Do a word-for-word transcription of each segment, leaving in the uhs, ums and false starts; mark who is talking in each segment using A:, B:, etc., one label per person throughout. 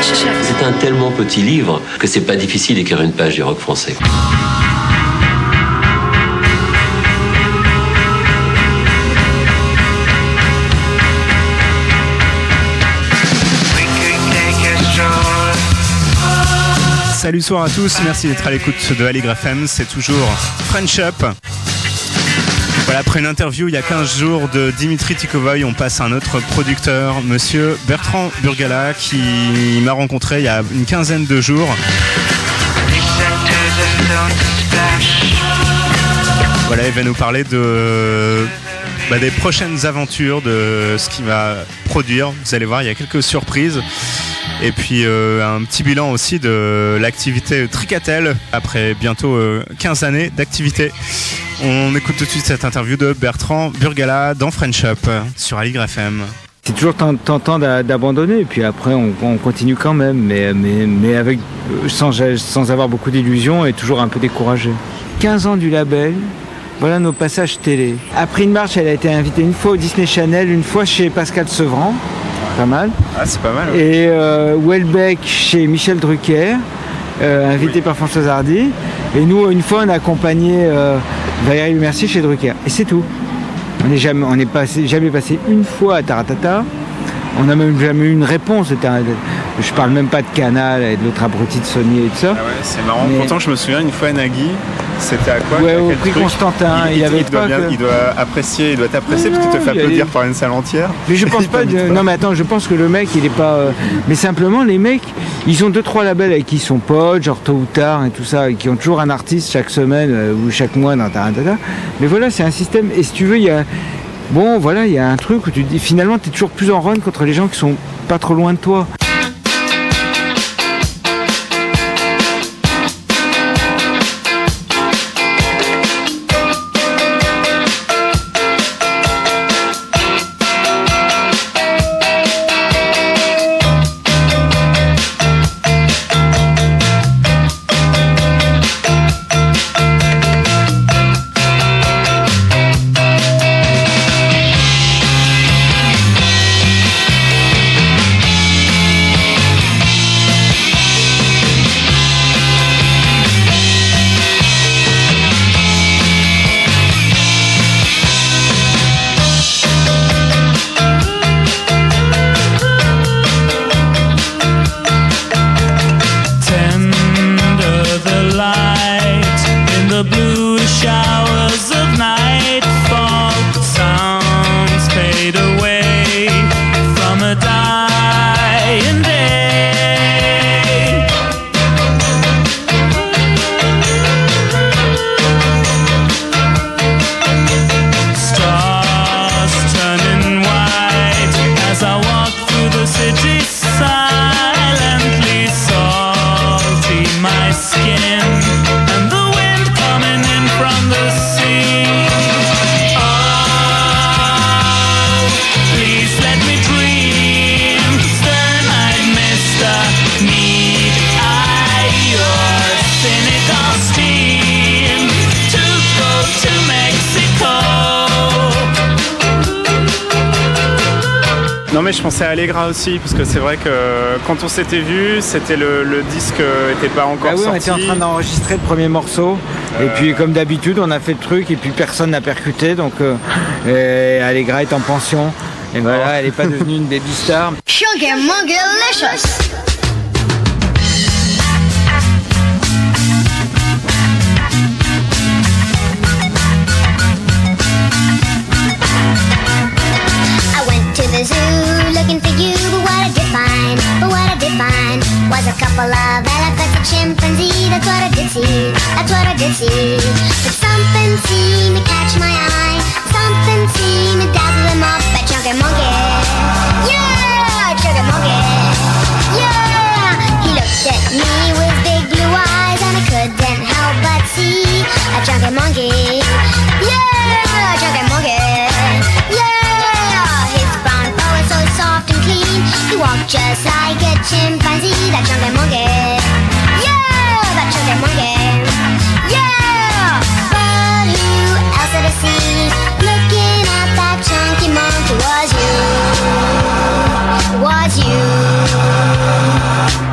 A: C'est un tellement petit livre que c'est pas difficile d'écrire une page du rock français.
B: Salut, soir à tous, merci d'être à l'écoute de Allegre F M, c'est toujours French Up. Voilà, après une interview il y a quinze jours de Dimitri Tikovoy, on passe à un autre producteur, monsieur Bertrand Burgala, qui m'a rencontré il y a une quinzaine de jours. Voilà, il va nous parler de, bah, des prochaines aventures, de ce qu'il va produire. Vous allez voir, il y a quelques surprises. Et puis euh, un petit bilan aussi de l'activité Tricatel après bientôt euh, quinze années d'activité. On écoute tout de suite cette interview de Bertrand Burgala dans French Up sur Allegre F M.
C: C'est toujours tentant d'abandonner et puis après on, on continue quand même, mais, mais, mais avec, sans, sans avoir beaucoup d'illusions et toujours un peu découragé. quinze ans du label, voilà nos passages télé. April March, elle a été invitée une fois au Disney Channel, une fois chez Pascal Sevran. Pas mal.
B: Ah, c'est pas mal. Ouais.
C: Et euh, Welbeck chez Michel Drucker, euh, invité oui. par Françoise Hardy. Et nous, une fois, on a accompagné euh, Valérie Lemercier chez Drucker. Et c'est tout. On n'est jamais, on n'est passé, jamais passé une fois à Taratata. On n'a même jamais eu une réponse. Un, je parle même pas de Canal et de l'autre abruti de Sony et tout ça.
B: Ah ouais, c'est marrant. Mais... Pourtant, je me souviens une fois à Nagui, c'était à quoi?
C: Ouais, au prix truc Constantin.
B: Il, il,
C: il, avait
B: il,
C: pas
B: doit bien,
C: que...
B: il doit apprécier, il doit t'apprécier parce qu'il te fait applaudir par une salle entière.
C: Mais je pense pas, de... non mais attends, je pense que le mec il est pas. Euh... Mais simplement les mecs, ils ont deux trois labels avec qui ils sont potes, genre Tôt ou Tard et tout ça, et qui ont toujours un artiste chaque semaine euh, ou chaque mois dans Taratata. Mais voilà, c'est un système. Et si tu veux, il y a. Bon, voilà, il y a un truc où tu dis finalement tu es toujours plus en run contre les gens qui sont pas trop loin de toi.
B: Non mais je pensais à Allegra aussi parce que c'est vrai que quand on s'était vu, c'était le, le disque était pas encore
C: ah oui,
B: sorti.
C: On était en train d'enregistrer le premier morceau euh... et puis comme d'habitude on a fait le truc et puis personne n'a percuté donc euh, Allegra est en pension et voilà oh. Elle n'est pas devenue une baby star.
D: Sugar Mongalicious. Looking for you, but what I did find, but what I did find was a couple of elephants, a chimpanzee. That's what I did see, that's what I did see. But something seemed to catch my eye, something seemed to dazzle them off. That chunky monkey, yeah, chunky monkey, yeah. He looked at me with big blue eyes, and I couldn't help but see a chunky monkey, yeah, chunky monkey, yeah. He walked just like a chimpanzee, that chunky monkey. Yeah, that chunky monkey. Yeah, but who else did I see looking at that chunky monkey? Was you, was you.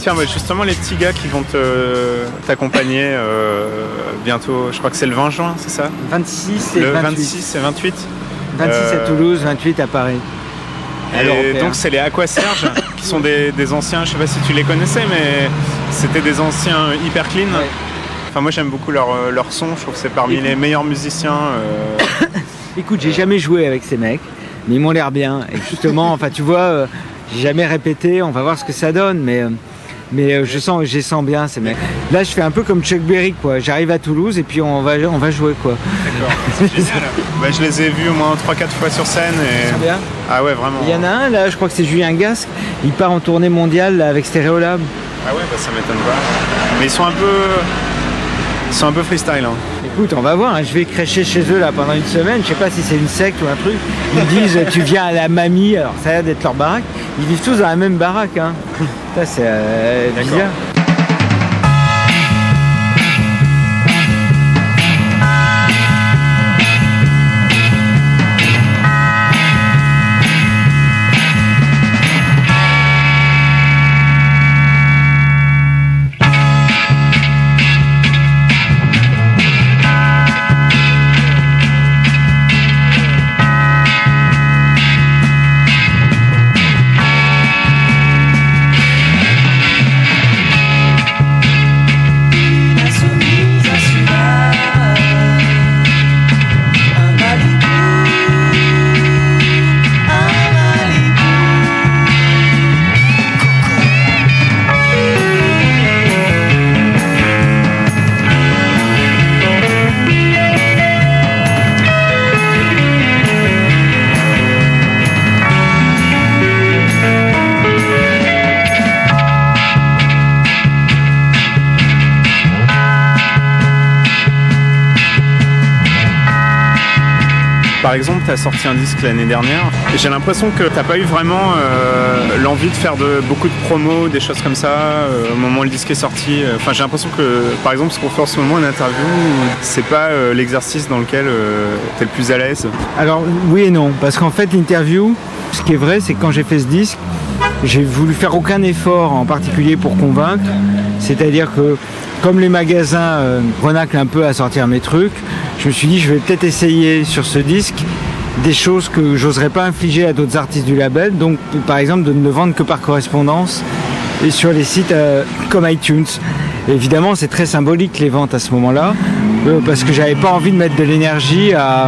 B: Tiens, bah, justement, les petits gars qui vont te, t'accompagner euh, bientôt, je crois que c'est le vingt juin, c'est ça?
C: vingt-six et
B: le
C: vingt-huit.
B: vingt-six et vingt-huit.
C: vingt-six
B: euh...
C: à Toulouse, vingt-huit à Paris.
B: Et donc c'est les Aqua Serge qui sont des, des anciens, je sais pas si tu les connaissais, mais c'était des anciens hyper clean. Ouais. Enfin moi j'aime beaucoup leur, leur son, je trouve que c'est parmi Écoute. les meilleurs musiciens. Euh...
C: Écoute, j'ai euh... jamais joué avec ces mecs, mais ils m'ont l'air bien. Et justement, enfin tu vois, euh, j'ai jamais répété, on va voir ce que ça donne, mais... Euh... Mais euh, je sens, je les sens bien ces mecs. Là, je fais un peu comme Chuck Berry, quoi. J'arrive à Toulouse et puis on va, on va jouer, quoi.
B: D'accord, c'est génial. Bah, je les ai vus au moins trois quatre fois sur scène. Et...
C: Ils sont bien.
B: Ah ouais, vraiment.
C: Il y en a un, là, je crois que c'est Julien Gasque. Il part en tournée mondiale là, avec Stereolab.
B: Ah ouais, bah, ça m'étonne pas. Mais ils sont un peu... Ils sont un peu freestyle. Hein.
C: Écoute, on va voir. Hein. Je vais crêcher chez eux là pendant une semaine. Je sais pas si c'est une secte ou un truc. Ils disent, tu viens à la mamie. Alors, ça a l'air d'être leur baraque. Ils vivent tous dans la même baraque. Hein. Ça, c'est euh, bizarre.
B: Par exemple, tu as sorti un disque l'année dernière et j'ai l'impression que tu n'as pas eu vraiment euh, l'envie de faire de, beaucoup de promos, des choses comme ça euh, au moment où le disque est sorti. Enfin, j'ai l'impression que, par exemple, ce qu'on fait en ce moment, une interview, c'est pas euh, l'exercice dans lequel euh, tu es le plus à l'aise.
C: Alors, oui et non, parce qu'en fait, l'interview, ce qui est vrai, c'est que quand j'ai fait ce disque, j'ai voulu faire aucun effort en particulier pour convaincre. C'est-à-dire que, comme les magasins euh, renaclent un peu à sortir mes trucs, je me suis dit je vais peut-être essayer sur ce disque des choses que j'oserais pas infliger à d'autres artistes du label, donc par exemple de ne le vendre que par correspondance et sur les sites euh, comme iTunes. Et évidemment c'est très symbolique les ventes à ce moment-là, euh, parce que j'avais pas envie de mettre de l'énergie à...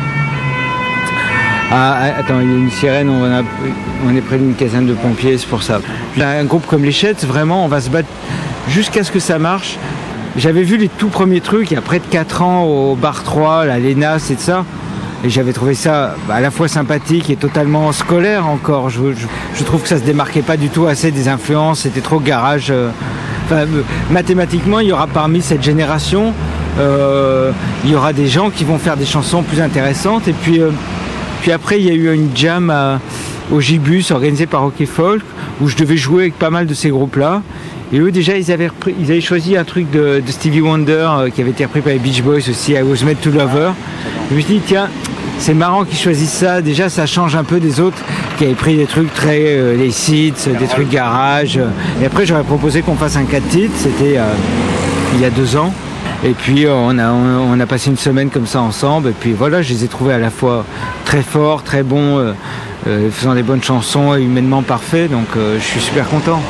C: à... Attends, il y a une sirène, on, a... on est près d'une caserne de pompiers, c'est pour ça. Un groupe comme les Chètes, vraiment on va se battre jusqu'à ce que ça marche. J'avais vu les tout premiers trucs il y a près de quatre ans au Bar trois, la Lénas et de ça. Et j'avais trouvé ça à la fois sympathique et totalement scolaire encore. Je, je, je trouve que ça se démarquait pas du tout assez des influences, c'était trop garage. Enfin, mathématiquement, il y aura parmi cette génération, euh, il y aura des gens qui vont faire des chansons plus intéressantes. Et puis, euh, puis après, il y a eu une jam à, au Gibus organisée par Rock et Folk où je devais jouer avec pas mal de ces groupes-là. Et eux déjà ils avaient, repris, ils avaient choisi un truc de, de Stevie Wonder euh, qui avait été repris par les Beach Boys aussi, I Was Made to Love Her. Je me suis dit tiens, c'est marrant qu'ils choisissent ça, déjà ça change un peu des autres qui avaient pris des trucs très, euh, les Seeds, des trucs garage. Et après j'aurais proposé qu'on fasse un quatre titres, c'était euh, il y a deux ans. Et puis euh, on, a, on, on a passé une semaine comme ça ensemble, et puis voilà, je les ai trouvés à la fois très forts, très bons, euh, euh, faisant des bonnes chansons et humainement parfaits, donc euh, je suis super content.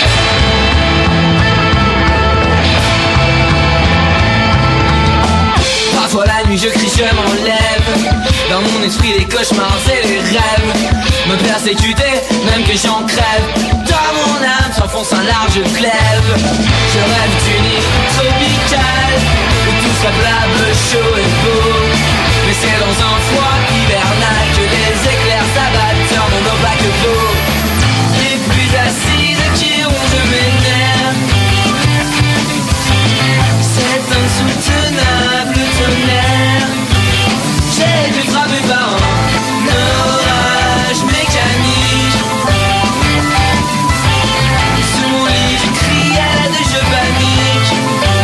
E: La nuit je crie, je m'enlève. Dans mon esprit les cauchemars et les rêves me persécuter, même que j'en crève. Dans mon âme s'enfonce un large glaive. Je rêve d'une île tropicale où tout soit blable, chaud et beau. Mais c'est dans un froid hivernal que les éclairs s'abattent sur mon opaque peau. Les pluies acides qui rongent mes nerfs, c'est insoutenable tonnerre. J'ai dû frapper par un orage mécanique. Sous mon lit je crie à l'aide et je panique.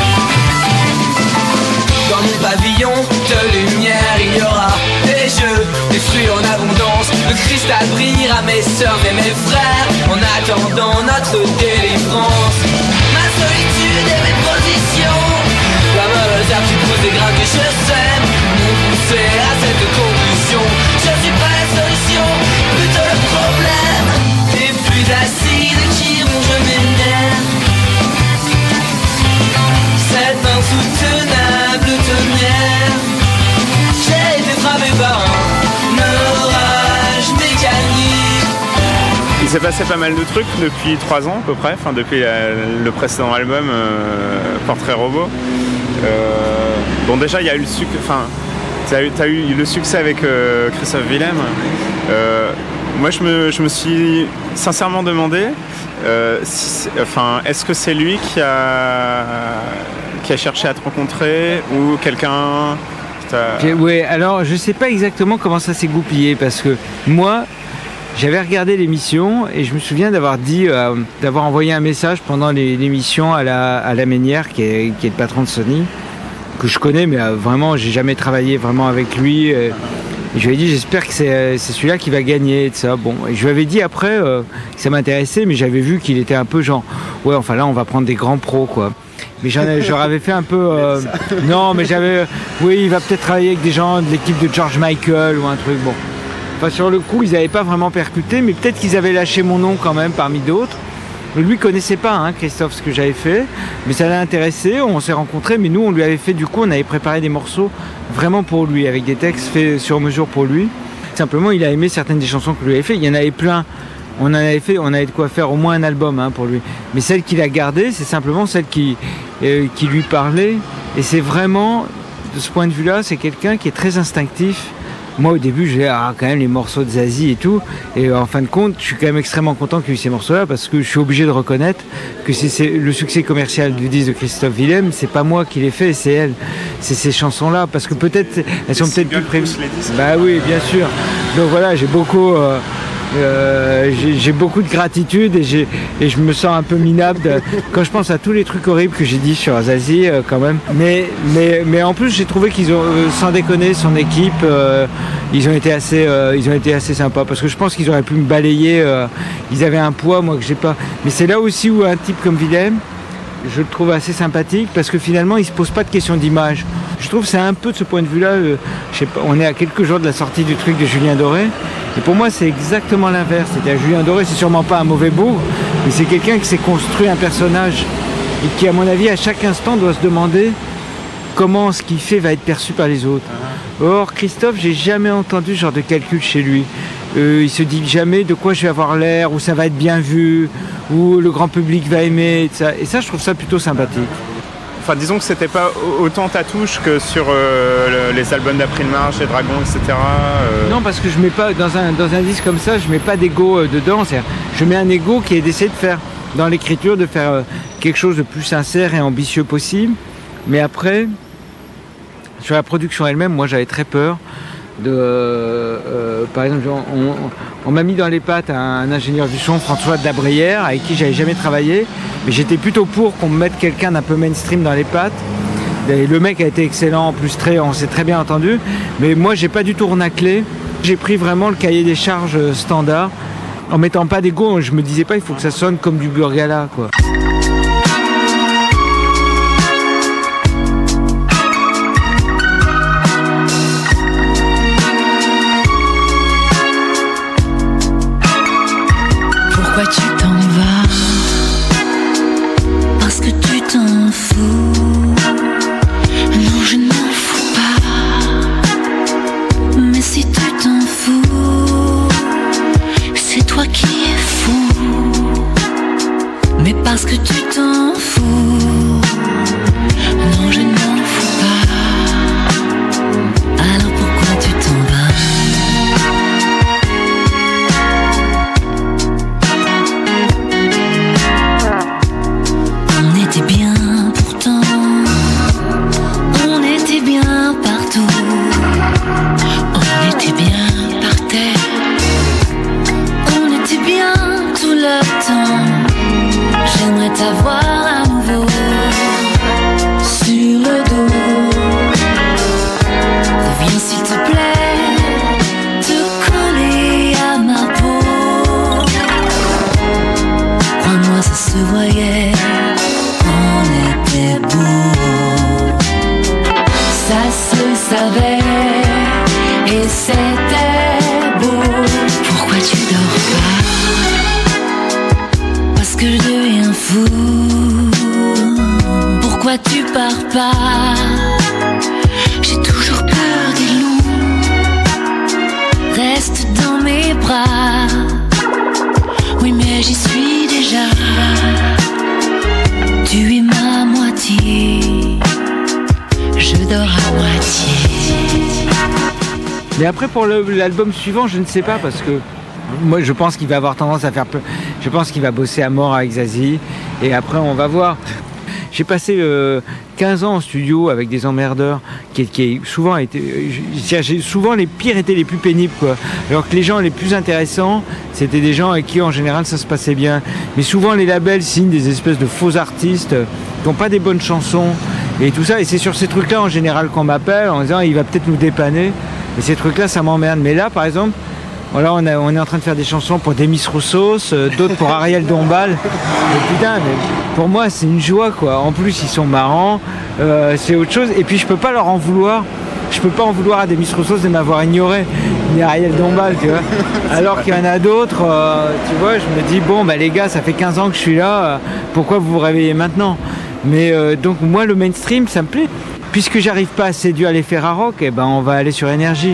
E: Dans mon pavillon de lumière il y aura des jeux, des fruits en abondance. Le cristal brillera mes sœurs et mes frères en attendant notre délivrance.
B: s'est passé pas mal de trucs depuis trois ans à peu près, enfin depuis la, le précédent album euh, Portrait Robot. Euh, bon déjà il y a eu le succès, enfin t'as eu, t'as eu le succès avec euh, Christophe Willem. Euh, moi je me, je me suis sincèrement demandé, euh, si, enfin est-ce que c'est lui qui a qui a cherché à te rencontrer ou quelqu'un qui t'a...
C: Oui, alors je sais pas exactement comment ça s'est goupillé parce que moi. J'avais regardé l'émission et je me souviens d'avoir dit, euh, d'avoir envoyé un message pendant les, l'émission à la, à la Ménière, qui est, qui est le patron de Sony, que je connais, mais euh, vraiment, j'ai jamais travaillé vraiment avec lui. Et, et je lui ai dit, j'espère que c'est, c'est celui-là qui va gagner, et tout ça. Bon, et je lui avais dit après euh, que ça m'intéressait, mais j'avais vu qu'il était un peu genre, ouais, enfin là, on va prendre des grands pros, quoi. Mais j'en ai, j'aurais avais fait un peu, euh, non, mais j'avais, oui, il va peut-être travailler avec des gens de l'équipe de George Michael ou un truc, bon. Enfin, sur le coup, ils n'avaient pas vraiment percuté, mais peut-être qu'ils avaient lâché mon nom quand même parmi d'autres. Lui connaissait pas, hein, Christophe, ce que j'avais fait, mais ça l'a intéressé, on s'est rencontrés, mais nous, on lui avait fait, du coup, on avait préparé des morceaux vraiment pour lui, avec des textes faits sur mesure pour lui. Simplement, il a aimé certaines des chansons que lui avait fait. Il y en avait plein. On en avait fait, on avait de quoi faire au moins un album hein, pour lui. Mais celle qu'il a gardée, c'est simplement celle qui, euh, qui lui parlait. Et c'est vraiment, de ce point de vue-là, c'est quelqu'un qui est très instinctif. Moi, au début, j'ai ah, quand même les morceaux de Zazie et tout. Et en fin de compte, je suis quand même extrêmement content qu'il y ait eu ces morceaux-là parce que je suis obligé de reconnaître que c'est, c'est le succès commercial du disque de Christophe Willem. C'est pas moi qui l'ai fait, c'est elle. C'est ces chansons-là parce que peut-être elles sont peut-être plus prévues. Bah oui, bien sûr. Donc voilà, j'ai beaucoup. Euh, Euh, j'ai, j'ai beaucoup de gratitude et, j'ai, et je me sens un peu minable de, quand je pense à tous les trucs horribles que j'ai dit sur Zazie euh, quand même. Mais, mais, mais en plus j'ai trouvé qu'ils ont, euh, sans déconner, son équipe, euh, ils ont été assez, euh, ils ont été assez sympas parce que je pense qu'ils auraient pu me balayer. Euh, ils avaient un poids moi que j'ai pas. Mais c'est là aussi où un type comme Willem, je le trouve assez sympathique parce que finalement il se pose pas de questions d'image. Je trouve que c'est un peu de ce point de vue-là. Euh, je sais pas, on est à quelques jours de la sortie du truc de Julien Doré. Et pour moi, c'est exactement l'inverse. C'est-à-dire, Julien Doré, c'est sûrement pas un mauvais bougre, mais c'est quelqu'un qui s'est construit un personnage et qui, à mon avis, à chaque instant, doit se demander comment ce qu'il fait va être perçu par les autres. Or, Christophe, j'ai jamais entendu ce genre de calcul chez lui. Euh, il se dit jamais de quoi je vais avoir l'air, ou ça va être bien vu, ou le grand public va aimer. Et ça, et ça je trouve ça plutôt sympathique.
B: Enfin, disons que c'était pas autant ta touche que sur euh, le, les albums d'April Marche, les Dragons, et cetera. Euh...
C: Non, parce que je mets pas dans un dans un disque comme ça, je mets pas d'ego euh, dedans. C'est-à-dire, je mets un ego qui est d'essayer de faire dans l'écriture, de faire euh, quelque chose de plus sincère et ambitieux possible. Mais après, sur la production elle-même, moi, j'avais très peur de. Euh, euh, par exemple, on, on, on m'a mis dans les pattes un, un ingénieur du son, François de la Brière, avec qui j'avais jamais travaillé. Mais j'étais plutôt pour qu'on me mette quelqu'un d'un peu mainstream dans les pattes. Et le mec a été excellent, en plus très, on s'est très bien entendu. Mais moi, j'ai pas du tout renaclé. J'ai pris vraiment le cahier des charges standard, en mettant pas d'ego. Je me disais pas, il faut que ça sonne comme du Burgala, quoi.
F: Pourquoi tu t'en vas? Parce que tu t'en fous. Non, je n'en fous pas. Mais si tu t'en fous, c'est toi qui es fou. Mais parce que tu t'en fous, non, je n'en fous pas. Alors pourquoi tu t'en vas? Bien pourtant, on était bien partout, on était bien par terre, on était bien tout le temps. J'aimerais t'avoir à nouveau sur le dos. Reviens s'il te plaît, te coller à ma peau. Crois-moi, ça se voyait. Ça se savait et c'était beau. Pourquoi tu dors pas? Parce que je deviens fou. Pourquoi tu pars pas? J'ai toujours peur des loups. Reste dans mes bras. Oui, Tu es ma moitié, je dors à moitié.
C: Mais après pour le, l'album suivant, je ne sais pas parce que moi je pense qu'il va avoir tendance à faire peu. Je pense qu'il va bosser à mort avec Zazie et après on va voir. J'ai passé euh, quinze ans en studio avec des emmerdeurs qui, qui souvent été, j'ai, souvent les pires étaient les plus pénibles quoi. Alors que les gens les plus intéressants c'était des gens avec qui en général ça se passait bien. Mais souvent les labels signent des espèces de faux artistes qui n'ont pas des bonnes chansons et tout ça. Et c'est sur ces trucs-là en général qu'on m'appelle en disant il va peut-être nous dépanner. Et ces trucs-là ça m'emmerde. Mais là par exemple. Voilà, on, a, on est en train de faire des chansons pour Demis Roussos, euh, d'autres pour Ariel Dombal. Et putain, mais pour moi, c'est une joie, quoi. En plus, ils sont marrants, euh, c'est autre chose. Et puis, je peux pas leur en vouloir. Je peux pas en vouloir à Demis Roussos de m'avoir ignoré, ni Ariel Dombal, tu vois. Alors qu'il y en a d'autres, euh, tu vois, je me dis, bon, bah les gars, ça fait quinze ans que je suis là, euh, pourquoi vous vous réveillez maintenant? Mais euh, donc, moi, le mainstream, ça me plaît. Puisque j'arrive pas à séduire les Ferrarock, eh ben, on va aller sur Énergie.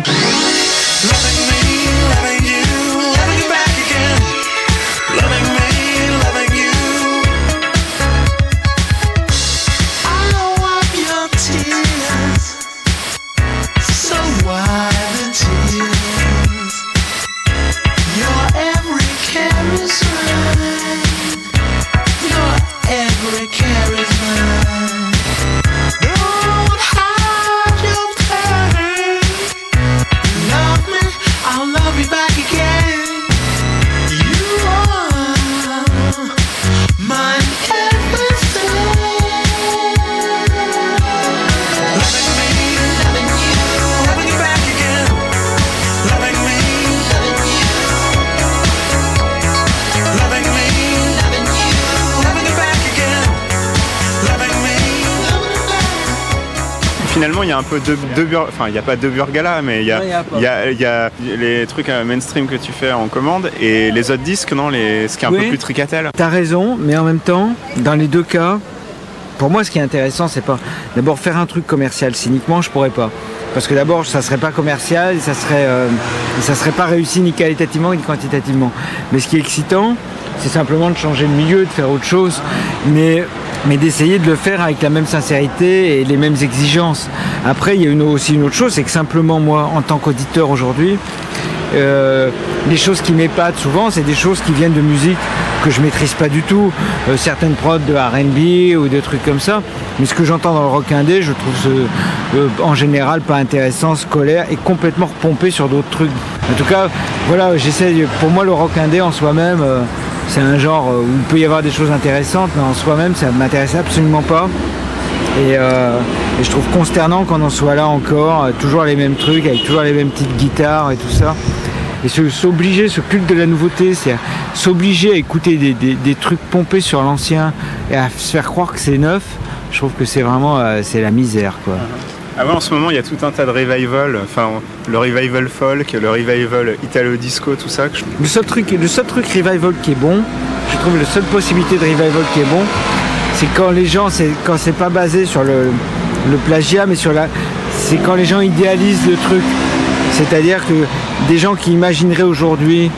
B: Finalement, il y a un peu deux, deux bur... enfin, il n'y a pas deux burgalas, mais il y a, il y a, il y a les trucs mainstream que tu fais en commande et les autres disques, non, les... ce qui est un oui, peu plus tricatel.
C: T'as raison, mais en même temps, dans les deux cas, pour moi, ce qui est intéressant, c'est pas d'abord faire un truc commercial. Cyniquement, je pourrais pas, parce que d'abord, ça serait pas commercial, et ça serait, euh, et ça serait pas réussi ni qualitativement ni quantitativement. Mais ce qui est excitant, c'est simplement de changer de milieu, de faire autre chose, mais mais d'essayer de le faire avec la même sincérité et les mêmes exigences. Après, il y a une, aussi une autre chose, c'est que simplement moi, en tant qu'auditeur aujourd'hui, euh, les choses qui m'épatent souvent, c'est des choses qui viennent de musique que je maîtrise pas du tout, euh, certaines prods de R and B ou des trucs comme ça, mais ce que j'entends dans le rock indé, je trouve ce, euh, en général pas intéressant, scolaire et complètement repompé sur d'autres trucs. En tout cas, voilà, j'essaie, pour moi le rock indé en soi-même, euh, c'est un genre où il peut y avoir des choses intéressantes, mais en soi-même, ça ne m'intéresse absolument pas. Et, euh, et je trouve consternant qu'on en soit là encore, euh, toujours les mêmes trucs, avec toujours les mêmes petites guitares et tout ça. Et se, s'obliger, ce culte de la nouveauté, c'est s'obliger à écouter des, des, des trucs pompés sur l'ancien et à se faire croire que c'est neuf, je trouve que c'est vraiment euh, c'est la misère, quoi.
B: Ah ouais, en ce moment, il y a tout un tas de revival, enfin, le revival folk, le revival italo-disco, tout ça. Que je...
C: Le seul truc, le seul truc revival qui est bon, je trouve la seule possibilité de revival qui est bon, c'est quand les gens, c'est quand c'est pas basé sur le, le plagiat, mais sur la, c'est quand les gens idéalisent le truc. C'est-à-dire que des gens qui imagineraient aujourd'hui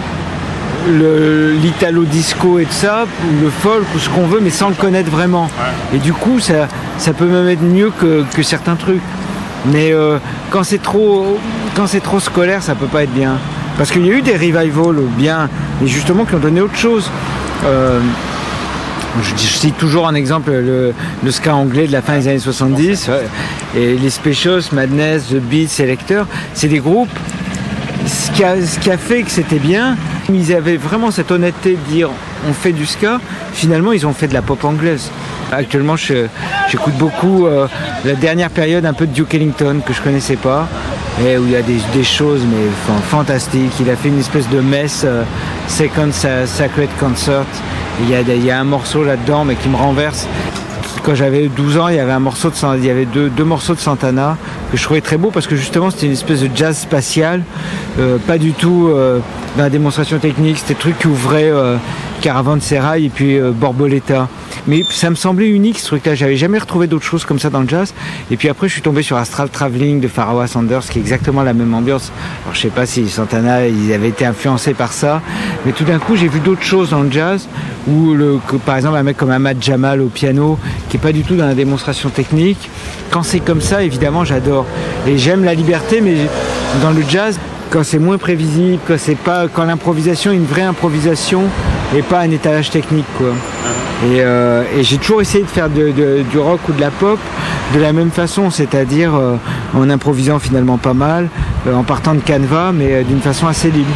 C: le, l'italo-disco et tout ça, le folk ou ce qu'on veut, mais sans le connaître vraiment. Ouais. Et du coup, ça, ça peut même être mieux que, que certains trucs. Mais euh, quand c'est trop, quand c'est trop scolaire, ça peut pas être bien. Parce qu'il y a eu des revivals bien, mais justement qui ont donné autre chose. Euh, je, je cite toujours un exemple, le, le ska anglais de la fin des années soixante-dix, ouais, et les Specials, Madness, The Beats, Selecter, c'est des groupes. Ce qui, a, ce qui a fait que c'était bien, ils avaient vraiment cette honnêteté de dire on fait du ska, finalement ils ont fait de la pop anglaise. Actuellement je, j'écoute beaucoup euh, la dernière période un peu de Duke Ellington que je connaissais pas, et où il y a des, des choses mais enfin, fantastiques. Il a fait une espèce de messe, euh, Second Sacred Concert, il y, a, il y a un morceau là-dedans mais qui me renverse. Quand j'avais douze ans, il y avait un morceau de, il y avait deux, deux morceaux de Santana que je trouvais très beau parce que justement c'était une espèce de jazz spatial, euh, pas du tout euh, dans la démonstration technique. C'était des trucs qui ouvraient, euh, Caravansérail et puis euh, Borboleta. Mais ça me semblait unique ce truc-là, j'avais jamais retrouvé d'autres choses comme ça dans le jazz. Et puis après je suis tombé sur Astral Traveling de Pharoah Sanders, qui est exactement la même ambiance. Alors je sais pas si Santana ils avaient été influencés par ça, mais tout d'un coup j'ai vu d'autres choses dans le jazz, où le, que, par exemple un mec comme Ahmad Jamal au piano, qui est pas du tout dans la démonstration technique. Quand c'est comme ça, évidemment j'adore. Et j'aime la liberté, mais dans le jazz, quand c'est moins prévisible, quand c'est pas, quand l'improvisation est une vraie improvisation et pas un étalage technique, quoi. Et, euh, et j'ai toujours essayé de faire de, de, du rock ou de la pop de la même façon, c'est-à-dire euh, en improvisant finalement pas mal, euh, en partant de canevas, mais euh, d'une façon assez libre.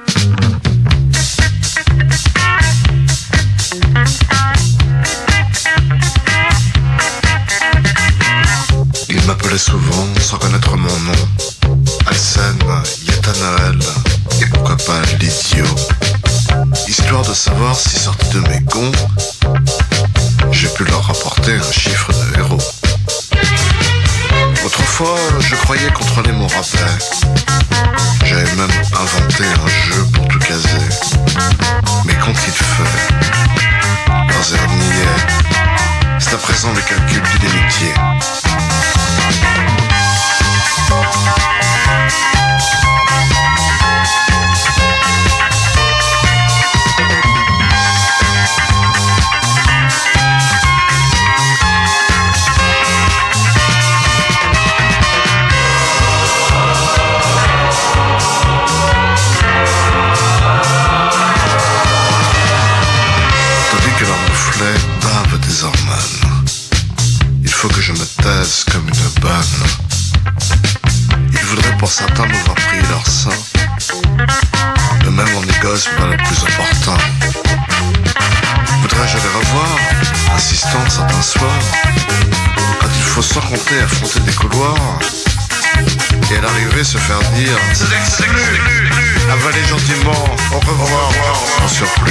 G: Il m'appelait souvent sans connaître mon nom. Alcène, Yatanael, et pourquoi pas l'idiot. Histoire de savoir si sorti de mes gonds, j'ai pu leur rapporter un chiffre de héros. Autrefois, je croyais contrôler mon rappel. J'avais même inventé un jeu pour tout caser. Mais quand il fait, leurs erreurs niais, c'est à présent le calcul du démitié. Il faut que je me taise comme une bonne. Ils voudraient pour certains m'avoir pris leur sein. De même on négocie pas le plus important. Voudrais-je les revoir, insistant certains soirs, quand il faut sans compter affronter des couloirs, et à l'arrivée se faire dire c'est exclu, avaler gentiment, au revoir, en surplus.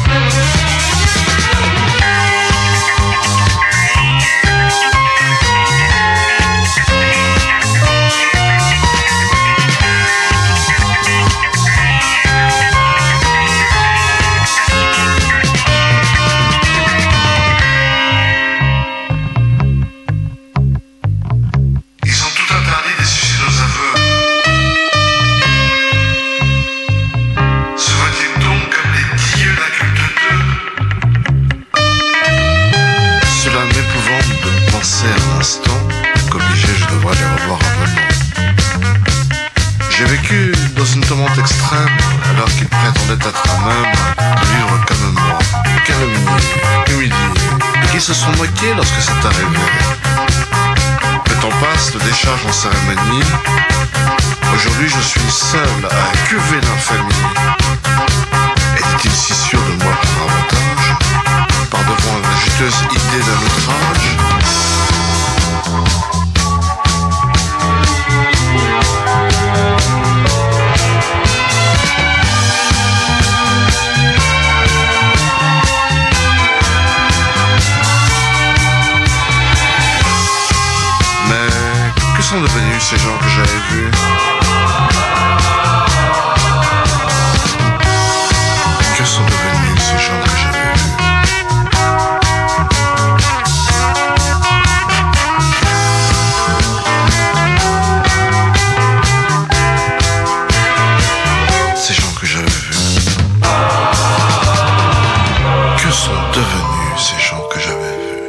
G: J'ai vécu dans une tourmente extrême, alors qu'ils prétendaient être à même de vivre comme moi, calomniés, humiliés, et qui se sont moqués lorsque c'est arrivé. Le temps passe, le décharge en cérémonie. Aujourd'hui, je suis seul à cuver l'infamie. Est-il si sûr de moi pour avantage, par devant la juteuse idée d'un outrage? Que sont devenus ces gens que j'avais vus? Que sont devenus ces gens que j'avais vus? Ces gens que j'avais vus. Que sont devenus ces gens que j'avais vus?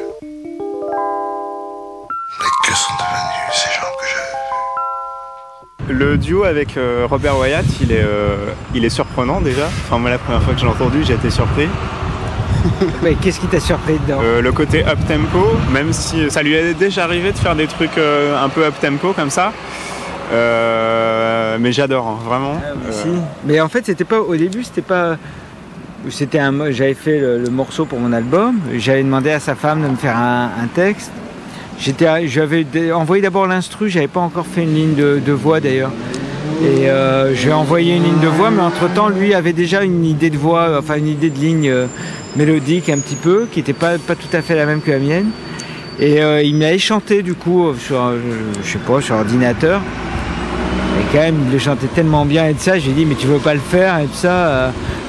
G: Mais que sont devenus ces gens que j'avais vus?
B: Le duo avec euh, Robert Wyatt, il est, euh, il est surprenant déjà. Enfin, moi, la première fois que je l'ai entendu, j'ai été surpris.
C: Mais qu'est-ce qui t'a surpris dedans?
B: euh, Le côté up-tempo, même si ça lui est déjà arrivé de faire des trucs euh, un peu up-tempo comme ça. Euh, mais j'adore, hein, vraiment.
C: Ah, mais,
B: euh...
C: si. Mais en fait, c'était pas au début, c'était pas. C'était un. J'avais fait le, le morceau pour mon album. J'avais demandé à sa femme de me faire un, un texte. J'étais, j'avais envoyé d'abord l'instru, j'avais pas encore fait une ligne de, de voix d'ailleurs. Et euh, j'ai envoyé une ligne de voix, mais entre-temps, lui avait déjà une idée de voix, enfin une idée de ligne euh, mélodique un petit peu, qui n'était pas, pas tout à fait la même que la mienne. Et euh, il m'avait chanté du coup sur, euh, je sais pas, sur ordinateur. Et quand même, il le chantait tellement bien et tout ça, j'ai dit mais tu veux pas le faire et tout ça. Euh,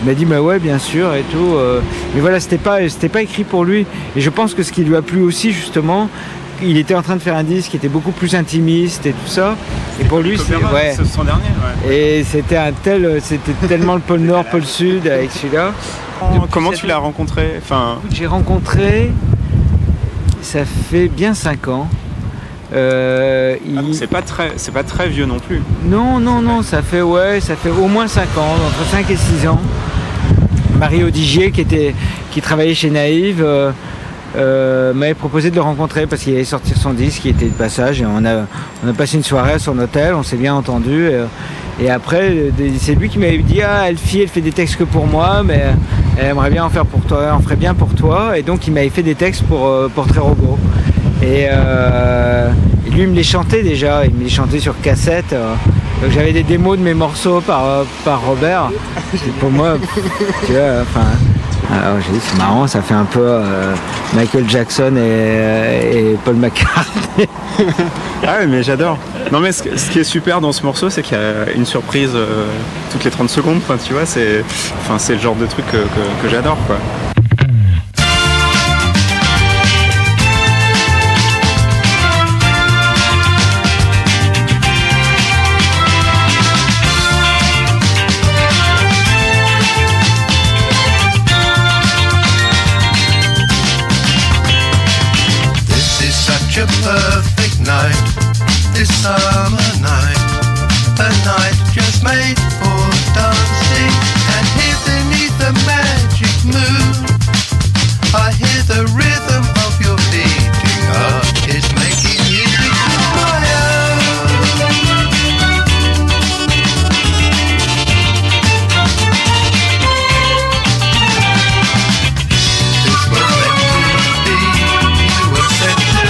C: Il m'a dit bah ouais bien sûr et tout. euh, mais voilà, c'était pas, c'était pas écrit pour lui. Et je pense que ce qui lui a plu aussi justement, il était en train de faire un disque qui était beaucoup plus intimiste et tout ça. Et pour lui, c'est ouais.
B: C'est son dernier. Ouais.
C: Et c'était un tel, c'était tellement le pôle Nord, pôle Sud avec celui-là.
B: Comment tu l'as rencontré? Enfin,
C: j'ai rencontré, ça fait bien cinq ans. Euh, il...
B: ah, c'est pas très, c'est pas très vieux non plus.
C: Non, non, non, ça fait ouais, ça fait au moins cinq ans, entre cinq et six ans. Marie Odigier, qui était, qui travaillait chez Naïve, euh, euh, m'avait proposé de le rencontrer parce qu'il allait sortir son disque, qui était de passage, et on a, on a passé une soirée à son hôtel, on s'est bien entendu. Et, et après, c'est lui qui m'avait dit ah, Elfie, elle fait des textes que pour moi, mais elle aimerait bien en faire pour toi, on ferait bien pour toi. Et donc il m'avait fait des textes pour euh, Portrait Robot. Et, euh, et lui il me les chantait déjà, il me les chantait sur cassette. Euh, donc j'avais des démos de mes morceaux par, euh, par Robert. Et pour moi, tu vois, enfin, alors j'ai dit c'est marrant, ça fait un peu euh, Michael Jackson et, et Paul McCartney.
B: Ah ouais, mais j'adore. Non mais ce, ce qui est super dans ce morceau, c'est qu'il y a une surprise euh, toutes les trente secondes. Enfin, tu vois, c'est, enfin, c'est le genre de truc que, que, que j'adore, quoi.
H: A perfect night, this summer night, a night just made for dancing. And here beneath the magic moon, I hear the rhythm of your beating heart is making music of my own. This was meant to be, you were sent to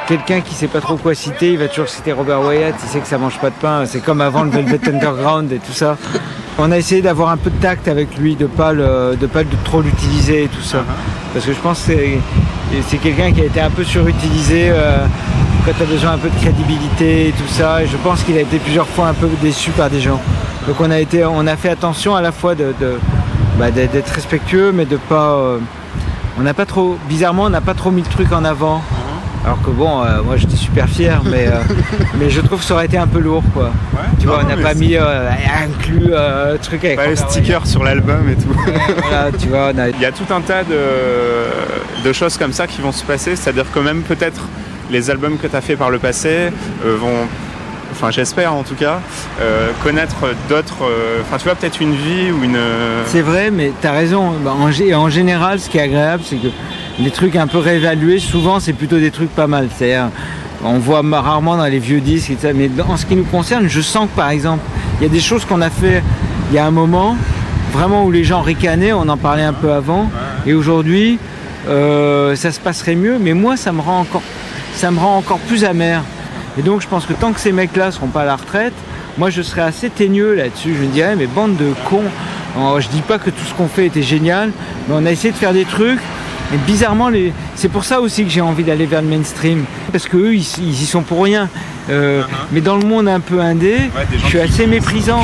C: quelqu'un qui sait pas trop quoi citer, il va toujours citer Robert Wyatt, il sait que ça mange pas de pain, c'est comme avant le Velvet Underground et tout ça. On a essayé d'avoir un peu de tact avec lui, de pas le, de pas de trop l'utiliser et tout ça. Parce que je pense que c'est, c'est quelqu'un qui a été un peu surutilisé euh, quand tu as besoin un peu de crédibilité et tout ça. Et je pense qu'il a été plusieurs fois un peu déçu par des gens. Donc on a, été, on a fait attention à la fois de, de, bah, d'être respectueux, mais de pas... Euh, on n'a pas trop... Bizarrement, on n'a pas trop mis le truc en avant. Alors que bon, euh, moi j'étais super fier, mais, euh, mais je trouve que ça aurait été un peu lourd, quoi. Ouais, tu vois, on n'a pas mis euh, inclus euh, truc avec
B: pas le sticker sur l'album et tout.
C: Voilà, tu vois, on a...
B: Il y a tout un tas de, de choses comme ça qui vont se passer, c'est-à-dire que même peut-être les albums que tu as fait par le passé euh, vont, enfin j'espère en tout cas, euh, connaître d'autres, enfin euh, tu vois, peut-être une vie ou une...
C: C'est vrai, mais tu as raison. Bah, en, en général, ce qui est agréable, c'est que les trucs un peu réévalués, souvent c'est plutôt des trucs pas mal. C'est-à-dire, on voit rarement dans les vieux disques et ça, mais en ce qui nous concerne, je sens que par exemple, il y a des choses qu'on a fait il y a un moment, vraiment où les gens ricanaient, on en parlait un peu avant, et aujourd'hui, euh, ça se passerait mieux, mais moi ça me rend encore, ça me rend encore plus amer. Et donc je pense que tant que ces mecs-là seront pas à la retraite, moi je serais assez teigneux là-dessus. Je me dirais, mais bande de cons, alors, je dis pas que tout ce qu'on fait était génial, mais on a essayé de faire des trucs. Et bizarrement, les... c'est pour ça aussi que j'ai envie d'aller vers le mainstream. Parce qu'eux, ils, ils y sont pour rien. Euh, uh-huh. Mais dans le monde un peu indé, ouais, je suis assez méprisant.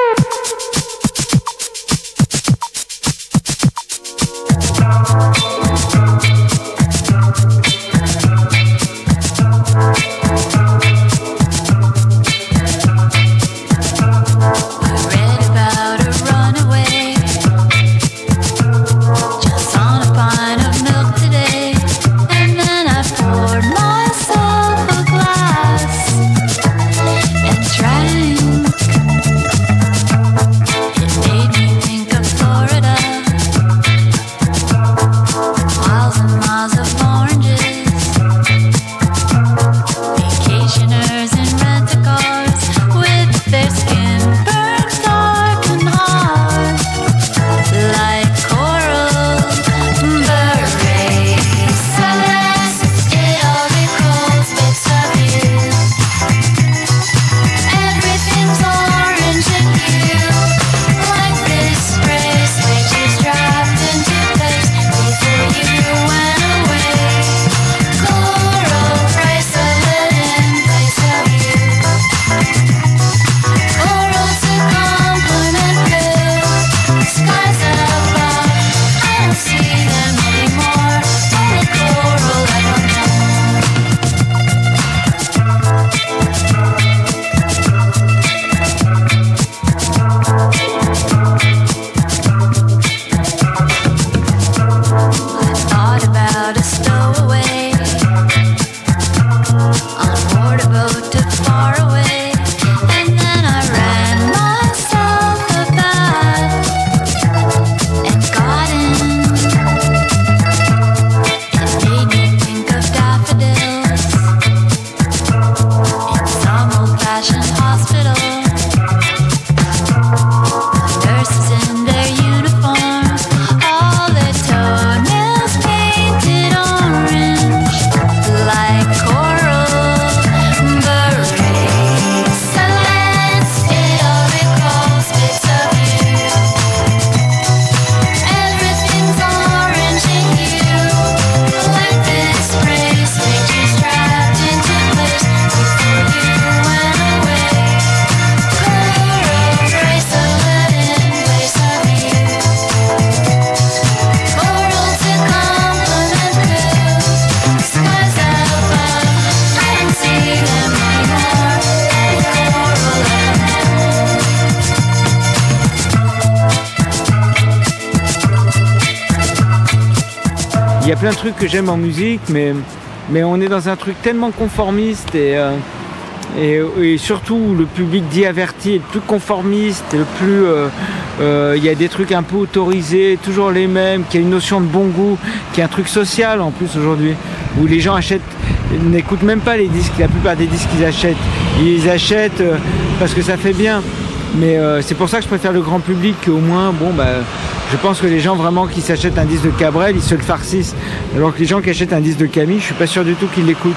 C: Il y a plein de trucs que j'aime en musique, mais, mais on est dans un truc tellement conformiste et, euh, et, et surtout le public dit averti est le plus conformiste et le plus... Euh, euh, il y a des trucs un peu autorisés, toujours les mêmes, qui a une notion de bon goût, qui est un truc social en plus aujourd'hui, où les gens achètent, n'écoutent même pas les disques, la plupart des disques qu'ils achètent, ils les achètent euh, parce que ça fait bien. Mais euh, c'est pour ça que je préfère le grand public, qu'au moins, bon, bah, je pense que les gens vraiment qui s'achètent un disque de Cabrel, ils se le farcissent. Alors que les gens qui achètent un disque de Camille, je suis pas sûr du tout qu'ils l'écoutent.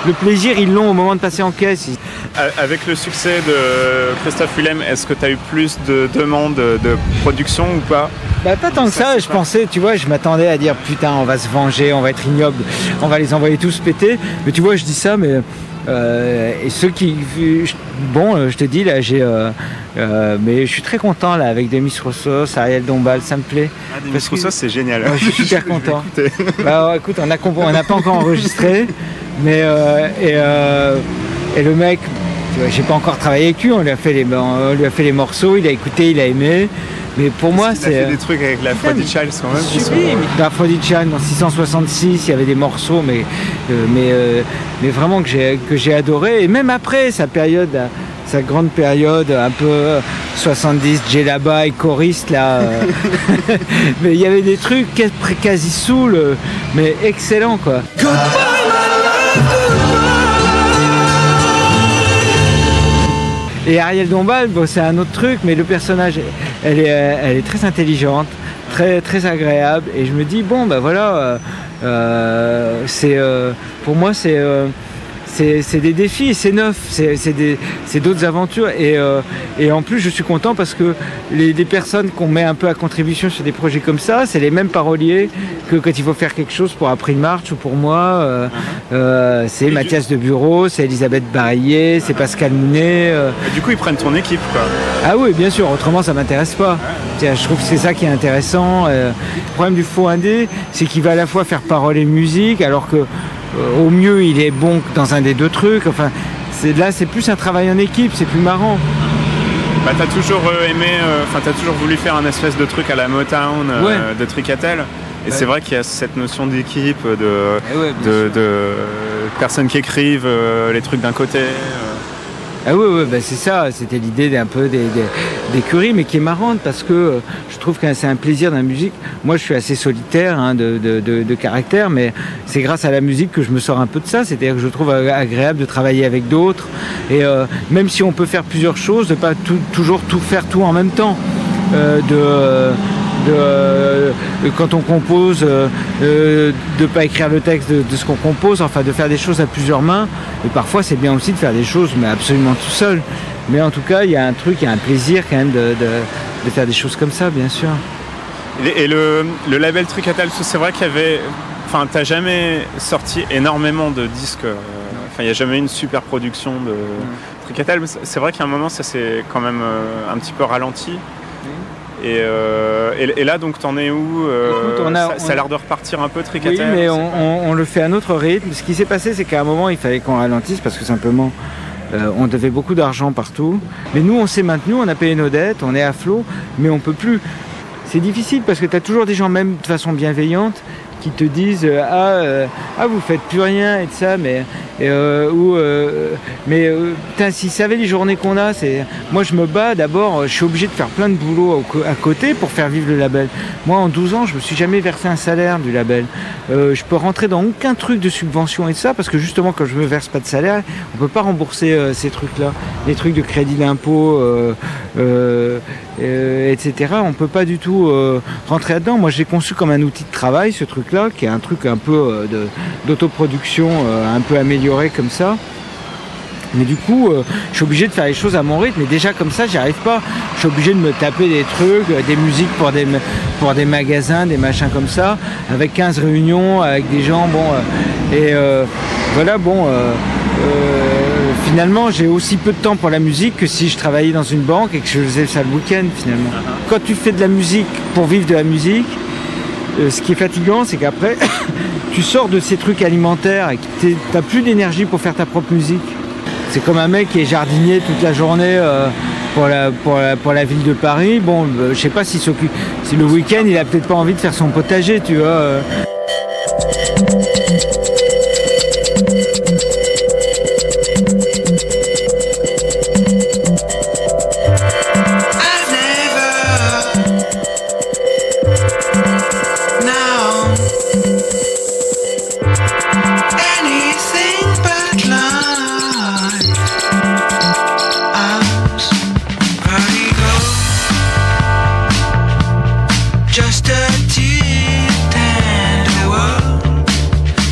C: le plaisir, ils l'ont au moment de passer en caisse.
B: Avec le succès de Christophe Willem, est-ce que tu as eu plus de demandes de production ou pas?
C: Bah, pas tant que ça, je pensais, tu vois, je m'attendais à dire putain, on va se venger, on va être ignoble, on va les envoyer tous péter. Mais tu vois, je dis ça, mais euh, et ceux qui, bon, euh, je te dis là, j'ai, euh, euh, mais je suis très content là avec Demis Roussos, Ariel Dombal, ça me plaît.
B: Ah, Demis Roussos, c'est génial.
C: Ouais, je suis super content. Bah, ouais, écoute, on a, on n'a pas encore enregistré, mais euh, et, euh, et le mec. J'ai pas encore travaillé avec lui, on lui a fait les, on lui a fait les morceaux, il a écouté, il a aimé. Mais pour moi, c'est.
B: Il a fait des trucs avec l'Aphrodite Child quand même.
C: Sublime. L'Aphrodite Child en six cent soixante-six, il y avait des morceaux, mais, euh, mais, euh, mais vraiment que j'ai, que j'ai adoré. Et même après sa période, sa grande période, un peu soixante-dix, Djellaba et choriste là. Euh, mais il y avait des trucs quasi soul, mais excellents quoi. Et Ariel Dombal, bon, c'est un autre truc, mais le personnage, elle est, elle est très intelligente, très, très agréable. Et je me dis, bon, ben voilà, euh, euh, c'est, euh, pour moi, c'est, euh, c'est, c'est des défis, c'est neuf, c'est, c'est, des, c'est d'autres aventures. Et, euh, et en plus, je suis content parce que les, les personnes qu'on met un peu à contribution sur des projets comme ça, c'est les mêmes paroliers que quand il faut faire quelque chose pour April March ou pour moi. Euh, euh, c'est Mathias de Bureau, c'est Elisabeth Barillet, c'est Pascal Mounet. Euh.
B: Du coup, ils prennent ton équipe, quoi.
C: Ah oui, bien sûr, autrement ça m'intéresse pas. Je trouve que c'est ça qui est intéressant. Euh, le problème du faux indé, c'est qu'il va à la fois faire parole et musique, alors que euh, au mieux il est bon dans un des deux trucs. Enfin, c'est, là c'est plus un travail en équipe, c'est plus marrant.
B: Bah, t'as toujours euh, aimé, enfin euh, t'as toujours voulu faire un espèce de truc à la Motown, euh, ouais. de Tricatel. Et ouais. C'est vrai qu'il y a cette notion d'équipe, de, ouais, de, de personnes qui écrivent euh, les trucs d'un côté. Euh.
C: Ah oui, ouais, bah c'est ça, c'était l'idée d'un peu des, des, d'écurie, mais qui est marrante parce que euh, je trouve que c'est un plaisir dans la musique. Moi, je suis assez solitaire hein, de, de, de, de caractère, mais c'est grâce à la musique que je me sors un peu de ça. C'est-à-dire que je trouve agréable de travailler avec d'autres. Et euh, même si on peut faire plusieurs choses, de pas tout, toujours tout faire tout en même temps. Euh, de... Euh, De, euh, quand on compose, euh, euh, de ne pas écrire le texte de, de ce qu'on compose, enfin de faire des choses à plusieurs mains. Et parfois c'est bien aussi de faire des choses, mais absolument tout seul. Mais en tout cas, il y a un truc, il y a un plaisir quand même de, de, de faire des choses comme ça, bien sûr.
B: Et, et le, le label Tricatel, c'est vrai qu'il y avait... Enfin, t'as jamais sorti énormément de disques. Euh, enfin, il n'y a jamais eu une super production de mmh. Tricatel. C'est vrai qu'à un moment, ça s'est quand même euh, un petit peu ralenti. Et, euh, et, et là, donc, t'en es où euh, Écoute, on a, ça, on... ça a l'air de repartir un peu, Tricatel.
C: Oui, mais on, on, on le fait à notre rythme. Ce qui s'est passé, c'est qu'à un moment, il fallait qu'on ralentisse parce que simplement, euh, on devait beaucoup d'argent partout. Mais nous, on s'est maintenu, on a payé nos dettes, on est à flot, mais on peut plus. C'est difficile parce que tu as toujours des gens, même de façon bienveillante, qui te disent euh, ah, euh, ah vous faites plus rien et de ça, mais euh, ou euh, mais euh, putain, s'ils savaient les journées qu'on a, c'est moi je me bats d'abord, je suis obligé de faire plein de boulot à côté pour faire vivre le label. Moi en douze ans je me suis jamais versé un salaire du label. Euh, je peux rentrer dans aucun truc de subvention et de ça parce que justement quand je me verse pas de salaire, on peut pas rembourser euh, ces trucs là, les trucs de crédit d'impôt euh, euh, euh, et cetera. On peut pas du tout euh, rentrer là-dedans. Moi j'ai conçu comme un outil de travail ce truc là qui est un truc un peu euh, de, d'autoproduction euh, un peu amélioré comme ça, mais du coup euh, je suis obligé de faire les choses à mon rythme et déjà comme ça j'y arrive pas, je suis obligé de me taper des trucs, euh, des musiques pour des, pour des magasins, des machins comme ça, avec quinze réunions, avec des gens, bon euh, et euh, voilà bon euh, euh, finalement j'ai aussi peu de temps pour la musique que si je travaillais dans une banque et que je faisais ça le week-end finalement. Uh-huh. Quand tu fais de la musique pour vivre de la musique, Euh, ce qui est fatigant, c'est qu'après, tu sors de ces trucs alimentaires et que t'as plus d'énergie pour faire ta propre musique. C'est comme un mec qui est jardinier toute la journée euh, pour, la, pour, la, pour la ville de Paris. Bon, euh, je sais pas s'il s'occupe, si le week-end, il a peut-être pas envie de faire son potager, tu vois. Euh.
I: Just a tea tender world.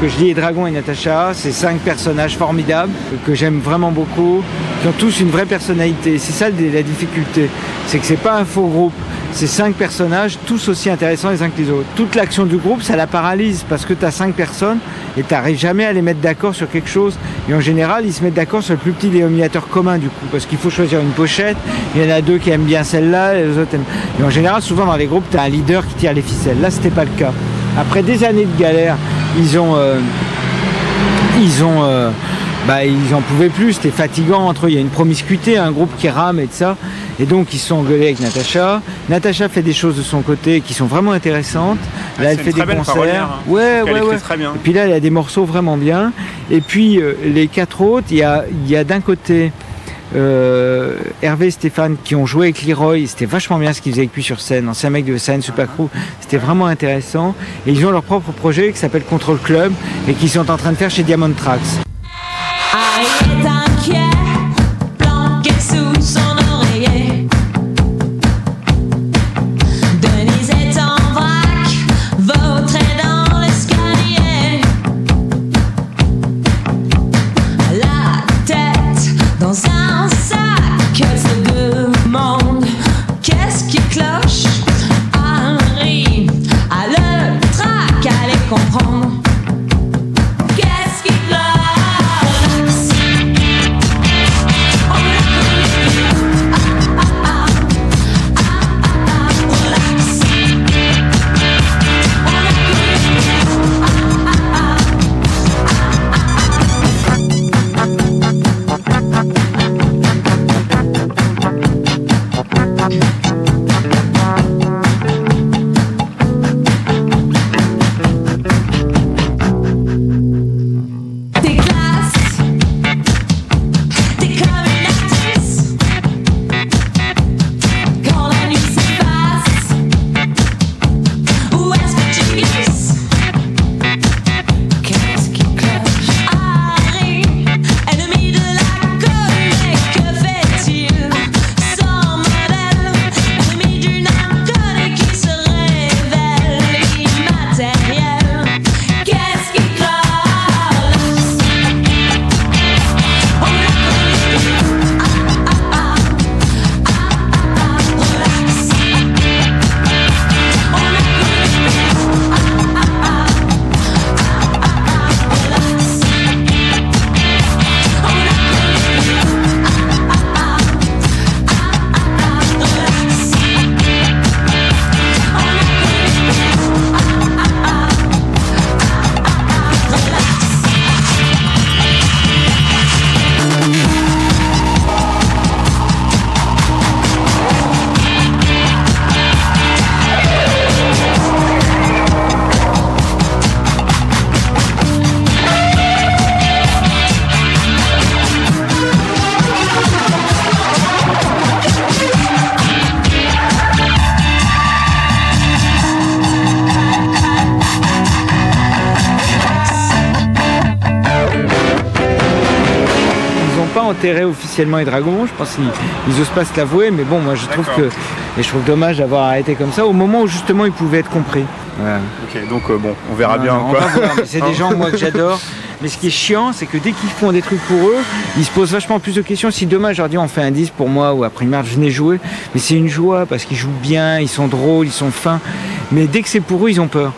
C: que je lis Dragon et Natacha, c'est cinq personnages formidables que j'aime vraiment beaucoup, qui ont tous une vraie personnalité. C'est ça la difficulté, c'est que c'est pas un faux groupe. C'est cinq personnages, tous aussi intéressants les uns que les autres. Toute l'action du groupe, ça la paralyse parce que tu as cinq personnes et tu n'arrives jamais à les mettre d'accord sur quelque chose. Et en général, ils se mettent d'accord sur le plus petit dénominateur commun du coup, parce qu'il faut choisir une pochette. Il y en a deux qui aiment bien celle-là, et les autres aiment. Et en général, souvent dans les groupes, tu as un leader qui tire les ficelles. Là, c'était pas le cas. Après des années de galère, ils ont, euh, ils ont, euh, bah, ils en pouvaient plus. C'était fatigant entre eux. Il y a une promiscuité, un groupe qui rame et de ça. Et donc ils se sont engueulés avec Natacha. Natacha fait des choses de son côté qui sont vraiment intéressantes. Là,
B: ah,
C: elle fait des concerts.
B: Hein.
C: Ouais, ouais, ouais.
B: Très bien.
C: Et puis là, il y a des morceaux vraiment bien. Et puis euh, les quatre autres, il y a, il y a d'un côté euh, Hervé et Stéphane qui ont joué avec Leroy. C'était vachement bien ce qu'ils faisaient avec lui sur scène. Ancien mec de Silent Super Crew. C'était vraiment intéressant. Et ils ont leur propre projet qui s'appelle Control Club et qui sont en train de faire chez Diamond Tracks.
I: Ariel est inquiet, planqué sous son oreiller. Denise est en vrac, vautrée dans l'escalier. La tête dans un sac, elle se demande qu'est-ce qui cloche. Harry a le trac, allez comprendre. Qu'est-ce qui cloche?
C: enterré officiellement les dragons, je pense qu'ils ils osent pas se l'avouer, mais bon, moi je trouve que, et je trouve dommage d'avoir arrêté comme ça au moment où justement ils pouvaient être compris. Voilà.
B: Ok, donc euh, bon, on verra
C: non,
B: bien.
C: Non,
B: quoi.
C: C'est des gens moi que j'adore, mais ce qui est chiant, c'est que dès qu'ils font des trucs pour eux, ils se posent vachement plus de questions. Si demain je leur dis on fait un disque pour moi ou après mars je venais jouer, mais c'est une joie parce qu'ils jouent bien, ils sont drôles, ils sont fins, mais dès que c'est pour eux, ils ont peur.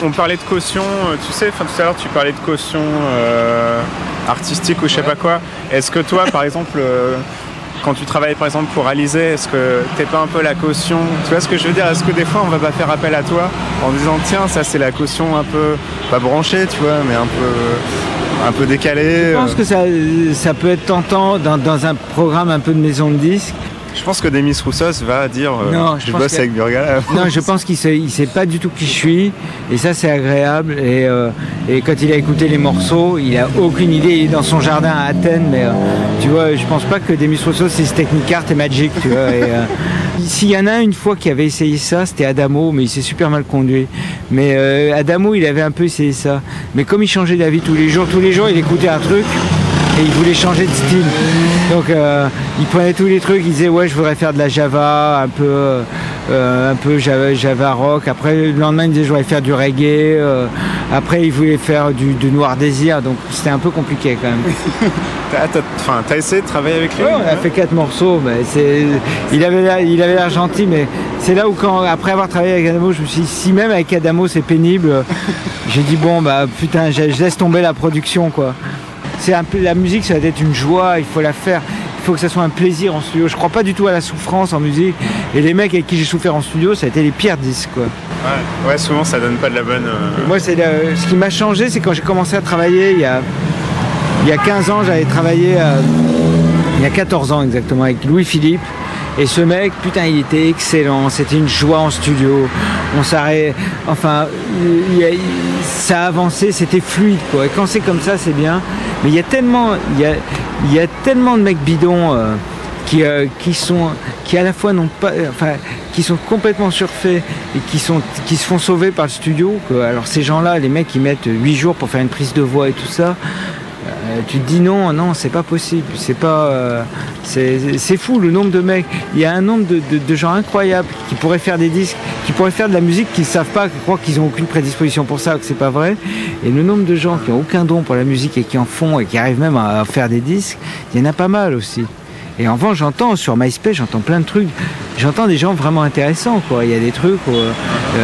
B: on parlait de caution, tu sais, enfin tout à l'heure tu parlais de caution euh, artistique ou je sais pas quoi. Est-ce que toi, par exemple, euh, quand tu travailles par exemple pour Alizé, est-ce que t'es pas un peu la caution? Tu vois ce que je veux dire? Est-ce que des fois on va pas faire appel à toi en disant tiens, ça c'est la caution un peu, pas branchée, tu vois, mais un peu, un peu décalée?
C: Je pense que ça, ça peut être tentant dans, dans un programme un peu de maison de disques.
B: Je pense que Demis Roussos va dire euh,
C: non, je,
B: je bosse avec Burgala.
C: Non, je pense qu'il sait, il sait pas du tout qui je suis, et ça c'est agréable. Et, euh, et quand il a écouté les morceaux, il a aucune idée. Il est dans son jardin à Athènes, mais euh, tu vois, je pense pas que Demis Roussos c'est Technicart et Magic, tu vois. Et, euh, s'il y en a une fois qui avait essayé ça, c'était Adamo, mais il s'est super mal conduit. Mais euh, Adamo, il avait un peu essayé ça, mais comme il changeait d'avis tous les jours, tous les jours, il écoutait un truc. Et il voulait changer de style. Donc euh, il prenait tous les trucs, il disait ouais je voudrais faire de la Java, un peu, euh, un peu Java, Java rock. Après le lendemain il disait je voudrais faire du reggae. Euh, après il voulait faire du, du Noir Désir. Donc c'était un peu compliqué quand même.
B: t'as, t'as, enfin, t'as essayé de travailler avec lui?
C: Ouais, on a fait quatre morceaux. Mais c'est, il avait l'air, il avait l'air gentil, mais c'est là où quand après avoir travaillé avec Adamo, je me suis dit si même avec Adamo c'est pénible, j'ai dit bon bah putain je, je laisse tomber la production quoi. C'est un peu, la musique, ça va être une joie, il faut la faire, il faut que ça soit un plaisir en studio. Je crois pas du tout à la souffrance en musique. Et les mecs avec qui j'ai souffert en studio, ça a été les pires disques, quoi.
B: Ouais, ouais souvent ça donne pas de la bonne. Euh...
C: Moi, c'est la, ce qui m'a changé, c'est quand j'ai commencé à travailler il y a, il y a quinze ans, j'avais travaillé, euh, il y a quatorze ans exactement, avec Louis-Philippe. Et ce mec, putain, il était excellent. C'était une joie en studio. On s'arrêtait. Enfin, il, il, ça avançait, c'était fluide, quoi. Et quand c'est comme ça, c'est bien. Mais il y a tellement, il y a, il y a tellement de mecs bidons euh, qui, euh, qui sont, qui à la fois n'ont pas, enfin, qui sont complètement surfaits et qui sont, qui se font sauver par le studio, quoi. Alors ces gens-là, les mecs, ils mettent huit jours pour faire une prise de voix et tout ça. Euh, tu te dis non, non, c'est pas possible, c'est pas, euh, c'est, c'est fou le nombre de mecs. Il y a un nombre de, de, de gens incroyables qui pourraient faire des disques, qui pourraient faire de la musique, qui ne savent pas, qui croient qu'ils n'ont aucune prédisposition pour ça, que c'est pas vrai. Et le nombre de gens qui n'ont aucun don pour la musique et qui en font et qui arrivent même à faire des disques, il y en a pas mal aussi. Et en revanche, j'entends sur MySpace, j'entends plein de trucs. J'entends des gens vraiment intéressants, quoi. Il y a des trucs où euh,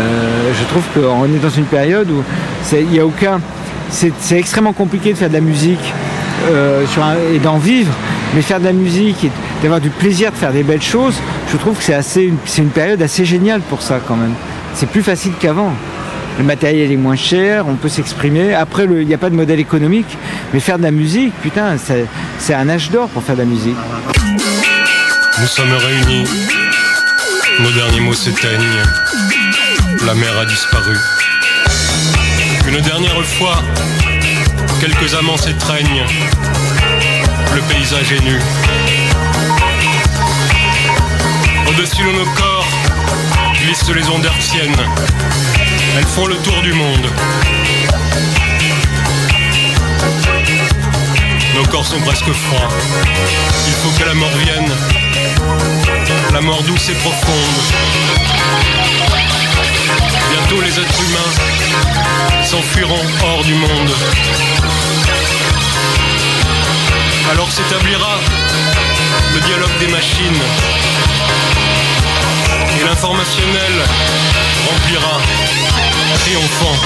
C: je trouve qu'on est dans une période où c'est, il y a aucun. C'est, c'est extrêmement compliqué de faire de la musique euh, sur un, et d'en vivre, mais faire de la musique et d'avoir du plaisir de faire des belles choses, je trouve que c'est, assez, c'est une période assez géniale pour ça quand même. C'est plus facile qu'avant. Le matériel est moins cher, on peut s'exprimer. Après, il n'y a pas de modèle économique, mais faire de la musique, putain, c'est, c'est un âge d'or pour faire de la musique.
J: Nous sommes réunis, nos derniers mots s'éteignent, la mer a disparu. Une dernière fois, quelques amants s'étreignent, le paysage est nu. Au-dessus de nos corps glissent les ondes hertziennes, elles font le tour du monde. Nos corps sont presque froids, il faut que la mort vienne, la mort douce et profonde. Bientôt les êtres humains s'enfuiront hors du monde. Alors s'établira le dialogue des machines et l'informationnel remplira, triomphant,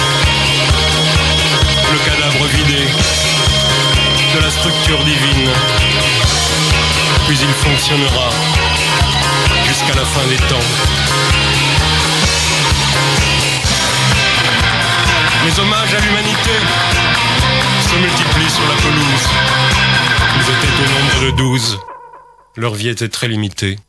J: le cadavre vidé de la structure divine. Puis il fonctionnera jusqu'à la fin des temps. Les hommages à l'humanité se multiplient sur la pelouse. Ils étaient au nombre de douze. Leur vie était très limitée.